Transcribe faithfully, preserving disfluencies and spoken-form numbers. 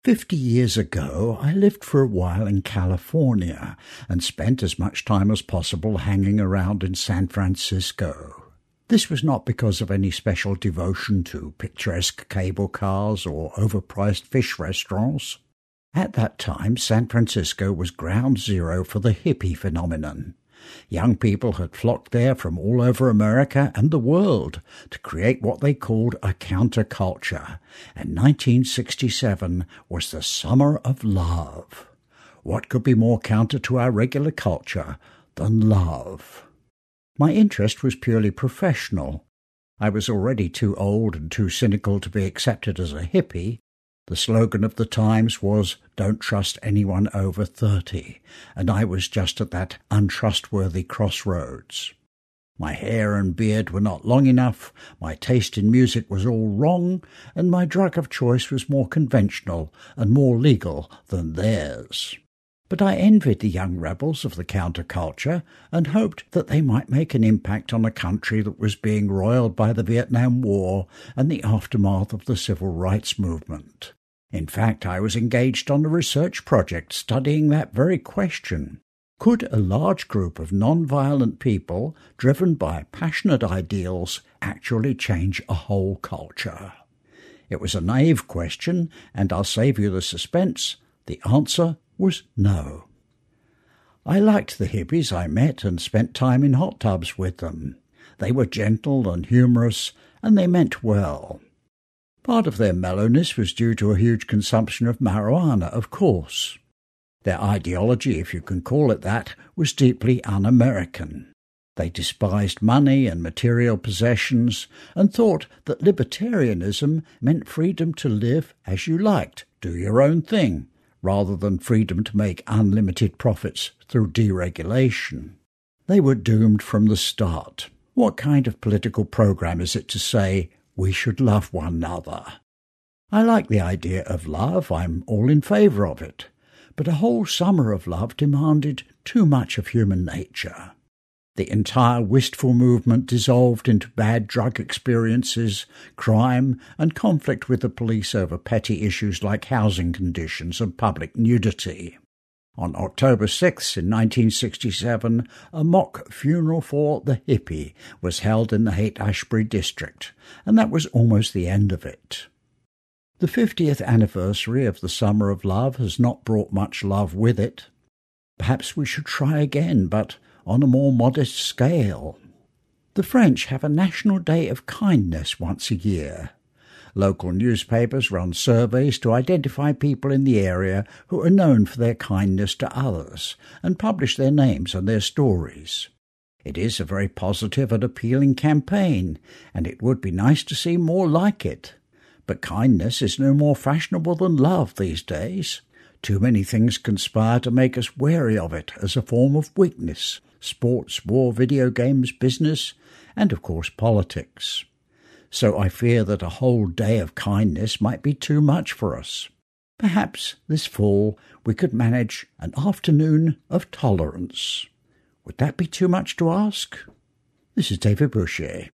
Fifty years ago, I lived for a while in California and spent as much time as possible hanging around in San Francisco. This was not because of any special devotion to picturesque cable cars or overpriced fish restaurants. At that time, San Francisco was ground zero for the hippie phenomenon. Young people had flocked there from all over America and the world to create what they called a counterculture, and nineteen sixty-seven was the summer of love. What could be more counter to our regular culture than love? My interest was purely professional. I was already too old and too cynical to be accepted as a hippie. The slogan of the times was, "Don't trust anyone over thirty," and I was just at that untrustworthy crossroads. My hair and beard were not long enough, my taste in music was all wrong, and my drug of choice was more conventional and more legal than theirs. But I envied the young rebels of the counterculture and hoped that they might make an impact on a country that was being roiled by the Vietnam War and the aftermath of the Civil Rights Movement. In fact, I was engaged on a research project studying that very question. Could a large group of non-violent people, driven by passionate ideals, actually change a whole culture? It was a naive question, and I'll save you the suspense. The answer was no. I liked the hippies I met and spent time in hot tubs with them. They were gentle and humorous, and they meant well. Part of their mellowness was due to a huge consumption of marijuana, of course. Their ideology, if you can call it that, was deeply un-American. They despised money and material possessions and thought that libertarianism meant freedom to live as you liked, do your own thing, rather than freedom to make unlimited profits through deregulation. They were doomed from the start. What kind of political program is it to say, we should love one another? I like the idea of love, I'm all in favour of it, but a whole summer of love demanded too much of human nature. The entire wistful movement dissolved into bad drug experiences, crime, and conflict with the police over petty issues like housing conditions and public nudity. On October sixth in nineteen sixty-seven, a mock funeral for the hippie was held in the Haight-Ashbury district, and that was almost the end of it. The fiftieth anniversary of the Summer of Love has not brought much love with it. Perhaps we should try again, but on a more modest scale. The French have a National Day of Kindness once a year. Local newspapers run surveys to identify people in the area who are known for their kindness to others and publish their names and their stories. It is a very positive and appealing campaign, and it would be nice to see more like it. But kindness is no more fashionable than love these days. Too many things conspire to make us wary of it as a form of weakness. Sports, war, video games, business, and of course politics. So I fear that a whole day of kindness might be too much for us. Perhaps this fall we could manage an afternoon of tolerance. Would that be too much to ask? This is David Boucher.